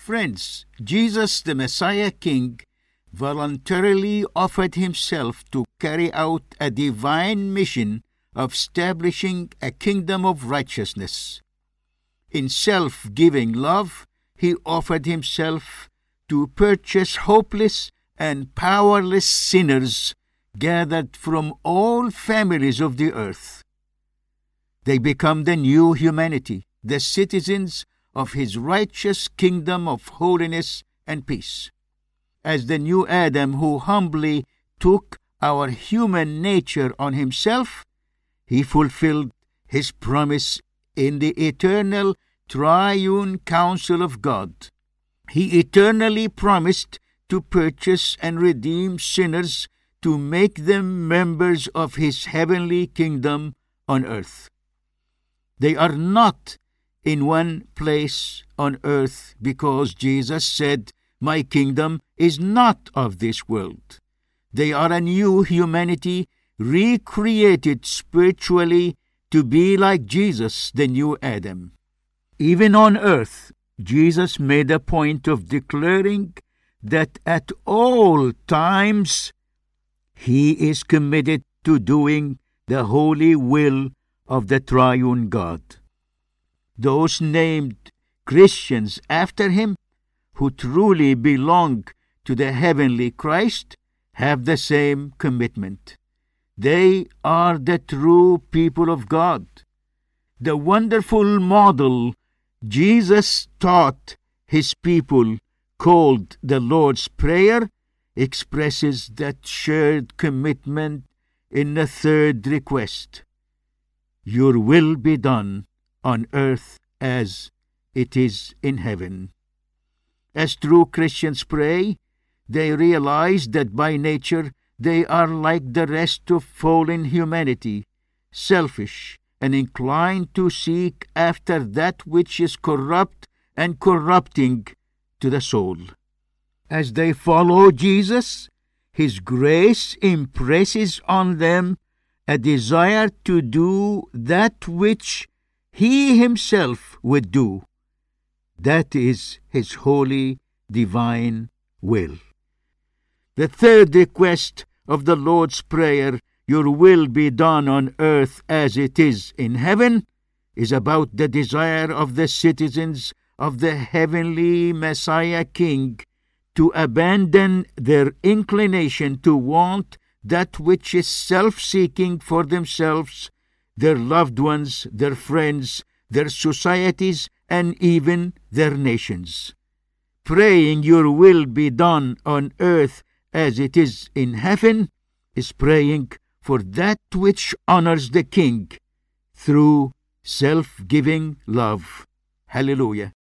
Friends, Jesus, the Messiah King, voluntarily offered himself to carry out a divine mission of establishing a kingdom of righteousness. In self-giving love, he offered himself to purchase hopeless and powerless sinners gathered from all families of the earth. They become the new humanity, the citizens of his righteous kingdom of holiness and peace. As the new Adam who humbly took our human nature on himself, he fulfilled his promise in the eternal triune counsel of God. He eternally promised to purchase and redeem sinners to make them members of his heavenly kingdom on earth. They are not in one place on earth because Jesus said, "My kingdom is not of this world." They are a new humanity recreated spiritually to be like Jesus, the new Adam. Even on earth, Jesus made a point of declaring that at all times he is committed to doing the holy will of the triune God. Those named Christians after him, who truly belong to the heavenly Christ, have the same commitment. They are the true people of God. The wonderful model Jesus taught his people, called the Lord's Prayer, expresses that shared commitment in the third request. Your will be done on earth as it is in heaven. As true Christians pray, they realize that by nature they are like the rest of fallen humanity, selfish and inclined to seek after that which is corrupt and corrupting to the soul. As they follow Jesus, his grace impresses on them a desire to do that which he himself would do. That is his holy, divine will. The third request of the Lord's Prayer, "Your will be done on earth as it is in heaven," is about the desire of the citizens of the heavenly Messiah King to abandon their inclination to want that which is self-seeking for themselves, their loved ones, their friends, their societies, and even their nations. Praying your will be done on earth as it is in heaven is praying for that which honors the King through self-giving love. Hallelujah.